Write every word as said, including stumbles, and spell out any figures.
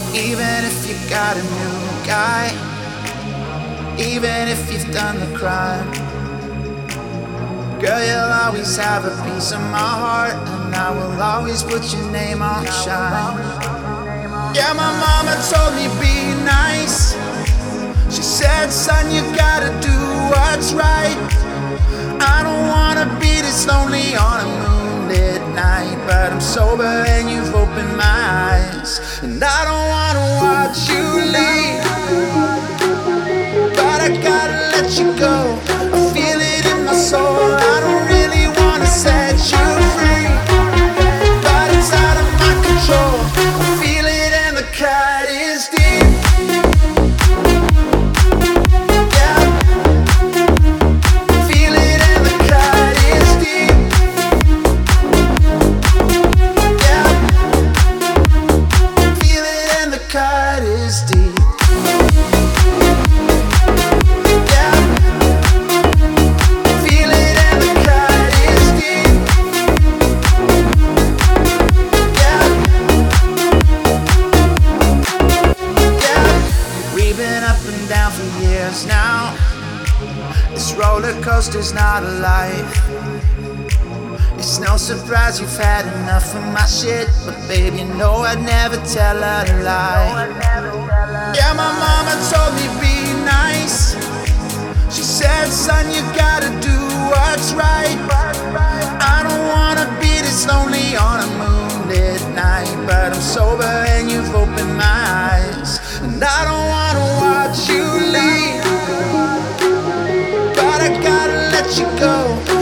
Even if you got a new guy, even if you've done the crime, girl, you'll always have a piece of my heart, and I will always put your name on shine. Yeah, my mama told me be nice. She said, son, you gotta do what's right. I don't wanna be this lonely on a moonlit night, but I'm sober and you've opened my eyes, and I don't wanna watch you leave, but I gotta let you go. I feel it in my soul. I don't really wanna set you free, but it's out of my control. I feel it and the cut is deep. Cut is deep. Yeah, feel it and the cut is deep. Yeah, yeah. We've been up and down for years now. This roller coaster's not a life. It's no surprise you've had enough of my shit, but babe, you know I'd never tell a lie. Yeah, my mama told me be nice. She said, son, you gotta do what's right. I don't wanna be this lonely on a moonlit night, but I'm sober and you've opened my eyes, and I don't wanna watch you leave, but I gotta let you go.